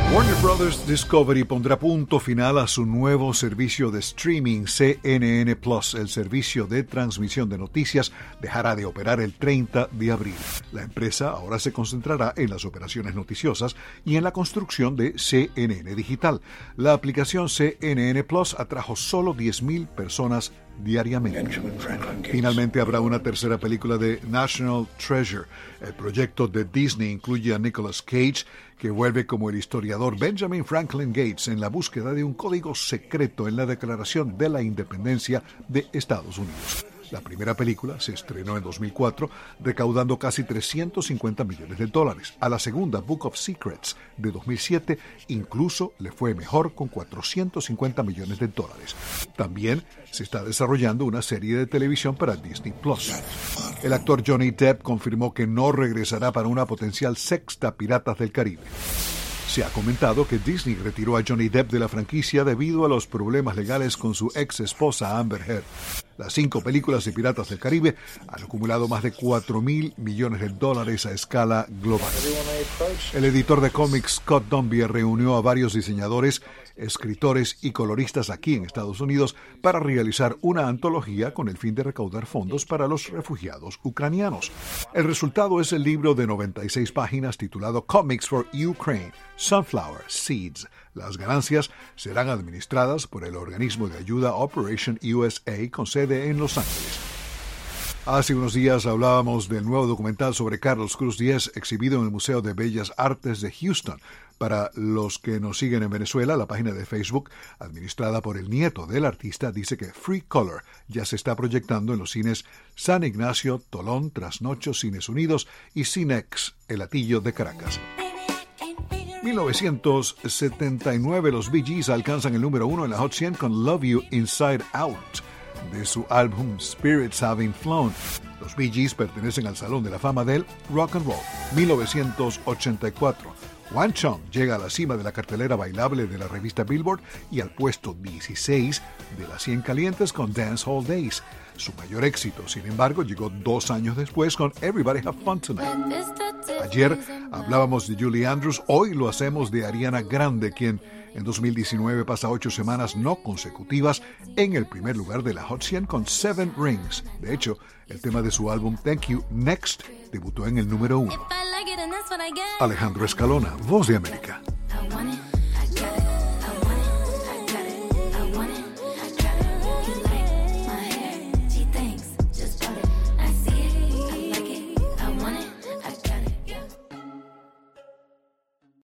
Warner Bros. Discovery pondrá punto final a su nuevo servicio de streaming CNN Plus. El servicio de transmisión de noticias dejará de operar el 30 de abril. La empresa ahora se concentrará en las operaciones noticiosas y en la construcción de CNN Digital. La aplicación CNN Plus atrajo solo 10,000 personas diariamente. Finalmente habrá una tercera película de National Treasure. El proyecto de Disney incluye a Nicolas Cage, que vuelve como el historiador Benjamin Franklin Gates en la búsqueda de un código secreto en la Declaración de la Independencia de Estados Unidos. La primera película se estrenó en 2004, recaudando casi $350 millones. A la segunda, Book of Secrets, de 2007, incluso le fue mejor con $450 millones. También se está desarrollando una serie de televisión para Disney Plus. El actor Johnny Depp confirmó que no regresará para una potencial sexta Piratas del Caribe. Se ha comentado que Disney retiró a Johnny Depp de la franquicia debido a los problemas legales con su ex esposa Amber Heard. Las 5 películas de Piratas del Caribe han acumulado más de $4,000 millones a escala global. El editor de cómics Scott Dunbier reunió a varios diseñadores, escritores y coloristas aquí en Estados Unidos para realizar una antología con el fin de recaudar fondos para los refugiados ucranianos. El resultado es el libro de 96 páginas titulado Comics for Ukraine, Sunflower Seeds. Las ganancias serán administradas por el organismo de ayuda Operation USA con sede en Los Ángeles. Hace unos días hablábamos del nuevo documental sobre Carlos Cruz Diez, exhibido en el Museo de Bellas Artes de Houston. Para los que nos siguen en Venezuela, la página de Facebook, administrada por el nieto del artista, dice que Free Color ya se está proyectando en los cines San Ignacio, Tolón, Trasnocho, Cines Unidos y Cinex, El Hatillo de Caracas. 1979, los Bee Gees alcanzan el número 1 en la Hot 100 con Love You Inside Out, de su álbum Spirits Having Flown. Los Bee Gees pertenecen al Salón de la Fama del Rock and Roll. 1984. Wan Chong llega a la cima de la cartelera bailable de la revista Billboard y al puesto 16 de las 100 calientes con Dance Hall Days. Su mayor éxito, sin embargo, llegó 2 años después con Everybody Have Fun Tonight. Ayer hablábamos de Julie Andrews, hoy lo hacemos de Ariana Grande, quien en 2019 pasa 8 semanas no consecutivas en el primer lugar de la Hot 100 con Seven Rings. De hecho, el tema de su álbum Thank You Next debutó en el número 1. Alejandro Escalona, Voz de América.